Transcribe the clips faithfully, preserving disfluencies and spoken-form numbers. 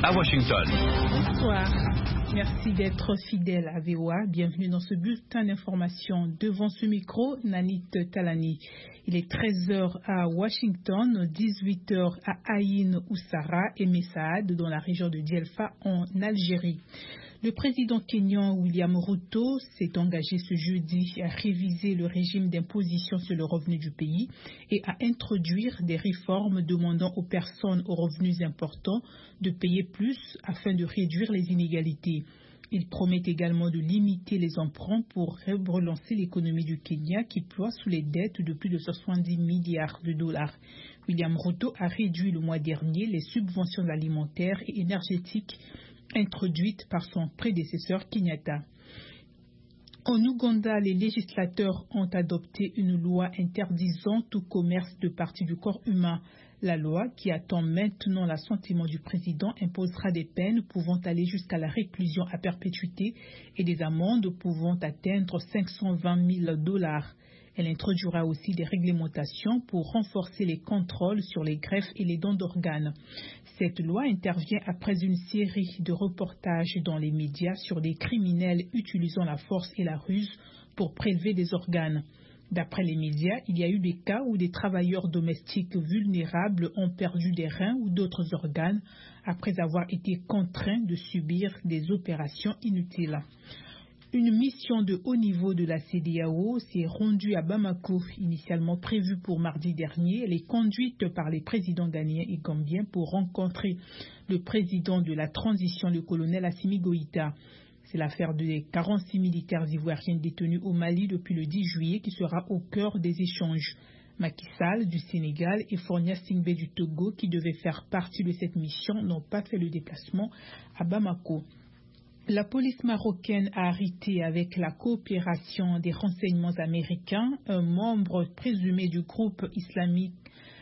à Washington. Bonsoir. Merci d'être fidèle à V O A. Bienvenue dans ce bulletin d'information. Devant ce micro, Nanit Talani. Il est treize heures à Washington, dix-huit heures à Aïn Oussara et Messaad dans la région de Djelfa en Algérie. Le président kényan William Ruto s'est engagé ce jeudi à réviser le régime d'imposition sur le revenu du pays et à introduire des réformes demandant aux personnes aux revenus importants de payer plus afin de réduire les inégalités. Il promet également de limiter les emprunts pour relancer l'économie du Kenya qui ploie sous les dettes de plus de soixante-dix milliards de dollars. William Ruto a réduit le mois dernier les subventions alimentaires et énergétiques introduite par son prédécesseur Kenyatta. En Ouganda, les législateurs ont adopté une loi interdisant tout commerce de parties du corps humain. La loi, qui attend maintenant l'assentiment du président, imposera des peines pouvant aller jusqu'à la réclusion à perpétuité et des amendes pouvant atteindre cinq cent vingt mille dollars. Elle introduira aussi des réglementations pour renforcer les contrôles sur les greffes et les dons d'organes. Cette loi intervient après une série de reportages dans les médias sur des criminels utilisant la force et la ruse pour prélever des organes. D'après les médias, il y a eu des cas où des travailleurs domestiques vulnérables ont perdu des reins ou d'autres organes après avoir été contraints de subir des opérations inutiles. Une mission de haut niveau de la C E D E A O s'est rendue à Bamako, initialement prévue pour mardi dernier. Elle est conduite par les présidents ghanéens et gambiens pour rencontrer le président de la transition, le colonel Assimi Goïta. C'est l'affaire des quarante-six militaires ivoiriens détenus au Mali depuis le dix juillet qui sera au cœur des échanges. Macky Sall du Sénégal et Fornia Singbe du Togo, qui devaient faire partie de cette mission, n'ont pas fait le déplacement à Bamako. La police marocaine a arrêté avec la coopération des renseignements américains un membre présumé du groupe islamique,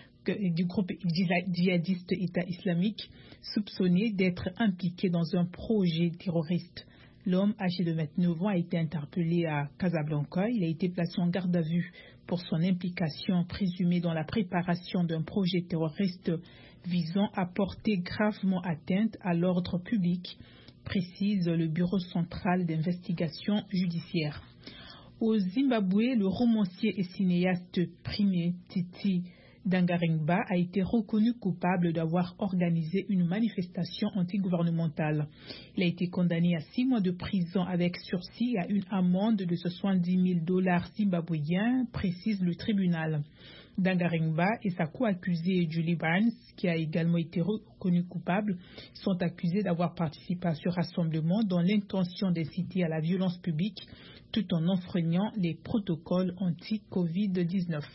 du groupe djihadiste État islamique, soupçonné d'être impliqué dans un projet terroriste. L'homme âgé de vingt-neuf ans a été interpellé à Casablanca. Il a été placé en garde à vue pour son implication présumée dans la préparation d'un projet terroriste visant à porter gravement atteinte à l'ordre public, précise le Bureau central d'investigation judiciaire. Au Zimbabwe, le romancier et cinéaste primé Titi Dangaringba a été reconnu coupable d'avoir organisé une manifestation antigouvernementale. Il a été condamné à six mois de prison avec sursis et à une amende de soixante-dix mille dollars zimbabwéens, précise le tribunal. Dangaringba et sa co-accusée Julie Barnes, qui a également été reconnue coupable, sont accusés d'avoir participé à ce rassemblement dans l'intention d'inciter à la violence publique tout en enfreignant les protocoles anti-covid dix-neuf.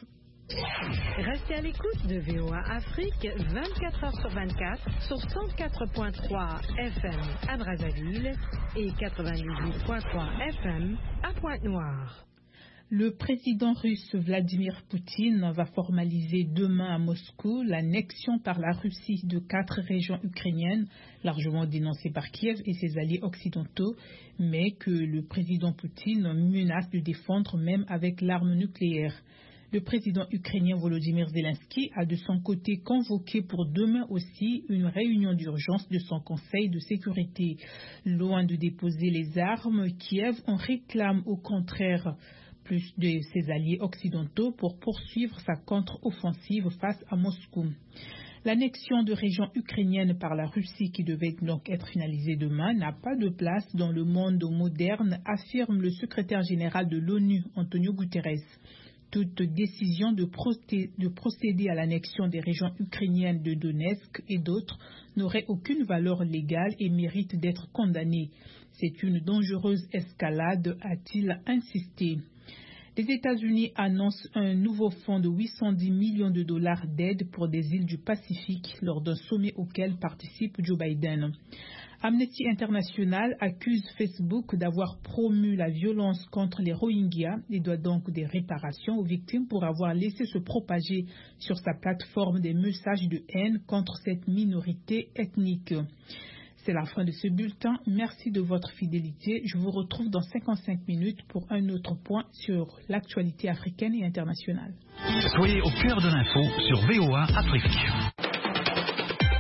Restez à l'écoute de V O A Afrique vingt-quatre heures sur vingt-quatre sur cent quatre virgule trois F M à Brazzaville et quatre-vingt-dix-huit virgule trois F M à Pointe-Noire. Le président russe Vladimir Poutine va formaliser demain à Moscou l'annexion par la Russie de quatre régions ukrainiennes, largement dénoncées par Kiev et ses alliés occidentaux, mais que le président Poutine menace de défendre même avec l'arme nucléaire. Le président ukrainien Volodymyr Zelensky a de son côté convoqué pour demain aussi une réunion d'urgence de son Conseil de sécurité. Loin de déposer les armes, Kiev en réclame au contraire plus de ses alliés occidentaux pour poursuivre sa contre-offensive face à Moscou. L'annexion de régions ukrainiennes par la Russie, qui devait donc être finalisée demain, n'a pas de place dans le monde moderne, affirme le secrétaire général de l'ONU, Antonio Guterres. Toute décision de, procé- de procéder à l'annexion des régions ukrainiennes de Donetsk et d'autres n'aurait aucune valeur légale et mérite d'être condamnée. C'est une dangereuse escalade, a-t-il insisté. Les États-Unis annoncent un nouveau fonds de huit cent dix millions de dollars d'aide pour des îles du Pacifique lors d'un sommet auquel participe Joe Biden. Amnesty International accuse Facebook d'avoir promu la violence contre les Rohingyas et doit donc des réparations aux victimes pour avoir laissé se propager sur sa plateforme des messages de haine contre cette minorité ethnique. C'est la fin de ce bulletin. Merci de votre fidélité. Je vous retrouve dans cinquante-cinq minutes pour un autre point sur l'actualité africaine et internationale. Soyez au cœur de l'info sur V O A Afrique.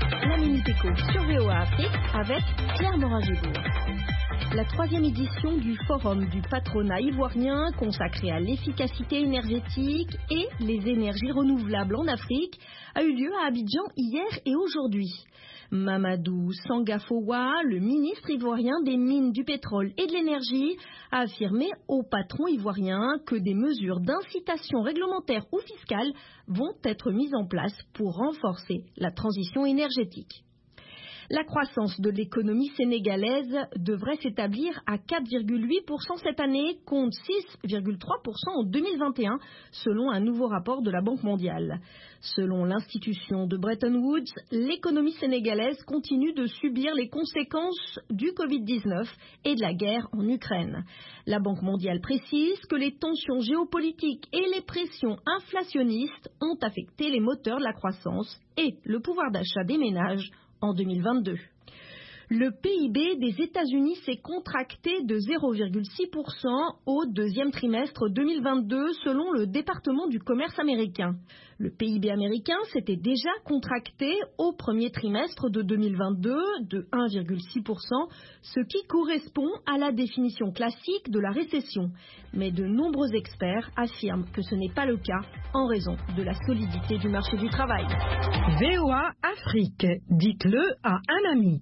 minutes éco sur V O A Afrique avec Claire Morin-Gébourg. La troisième édition du Forum du patronat ivoirien consacré à l'efficacité énergétique et les énergies renouvelables en Afrique a eu lieu à Abidjan hier et aujourd'hui. Mamadou Sangafowa, le ministre ivoirien des mines, du pétrole et de l'énergie, a affirmé aux patrons ivoiriens que des mesures d'incitation réglementaire ou fiscale vont être mises en place pour renforcer la transition énergétique. La croissance de l'économie sénégalaise devrait s'établir à quatre virgule huit pour cent cette année, contre six virgule trois pour cent en deux mille vingt et un, selon un nouveau rapport de la Banque mondiale. Selon l'institution de Bretton Woods, l'économie sénégalaise continue de subir les conséquences du covid dix-neuf et de la guerre en Ukraine. La Banque mondiale précise que les tensions géopolitiques et les pressions inflationnistes ont affecté les moteurs de la croissance et le pouvoir d'achat des ménages en deux mille vingt-deux. Le P I B des États-Unis s'est contracté de zéro virgule six pour cent au deuxième trimestre deux mille vingt-deux selon le département du commerce américain. Le P I B américain s'était déjà contracté au premier trimestre de deux mille vingt-deux de un virgule six pour cent, ce qui correspond à la définition classique de la récession. Mais de nombreux experts affirment que ce n'est pas le cas en raison de la solidité du marché du travail. V O A Afrique, dites-le à un ami.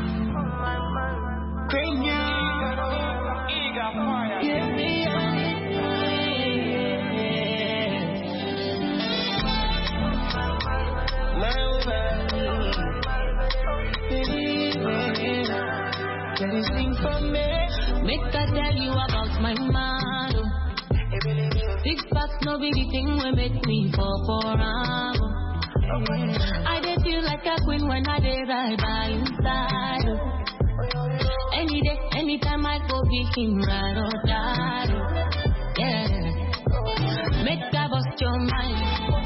Make I tell you about my man. Six packs no be the thing we make me fall for am. I dey feel like a queen when I dey ride by inside. Any day, anytime I go be king, ride or die. Yeah, make that bust your mind.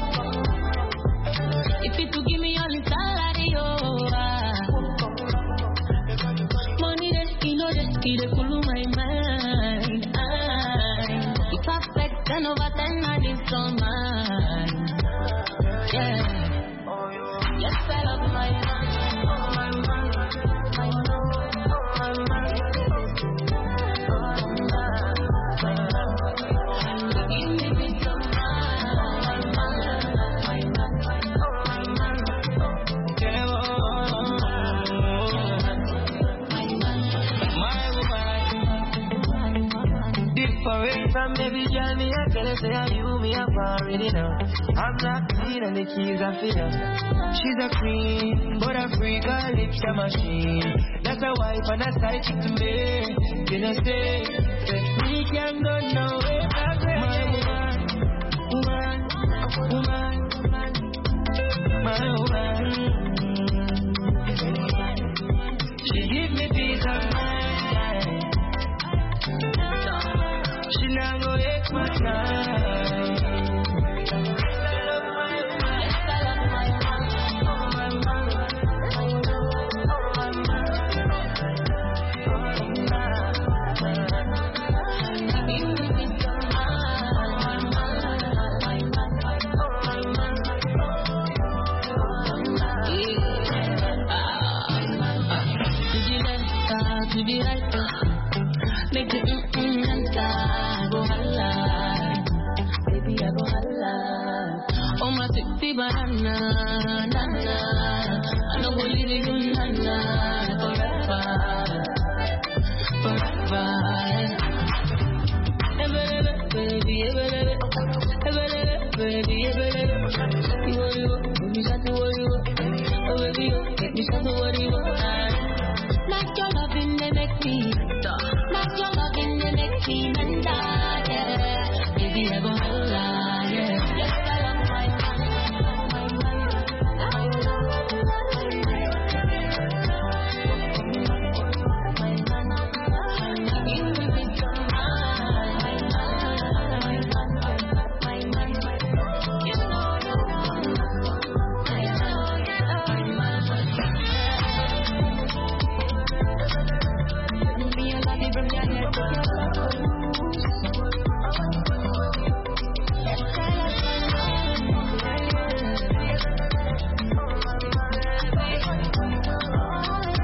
If you to give me all the salary, oh, ah. Money that you know that you dey follow my mind. I, if I flex ten over ten, I dey so mine. Yeah, yes I love my man. From every journey, I tell her, say, I you me up already now. I'm not clean and the keys are for her. She's a queen, but a freak, her lips a machine. That's a wife and a side chick to me. You know, say, we can go nowhere. My woman, woman, woman, my woman. She give me peace of mind. She now go take my time. To the right, make it mm-mm and I go holla, baby I go holla. Oh my sexy banana, nana, I don't go leave you nana forever, forever. Ebelebe, baby, ebelebe, ebelebe, baby, ebelebe. You worry, make me start to worry, oh baby, make me start to worry. Not your loving, they make me. Not your loving, they make me.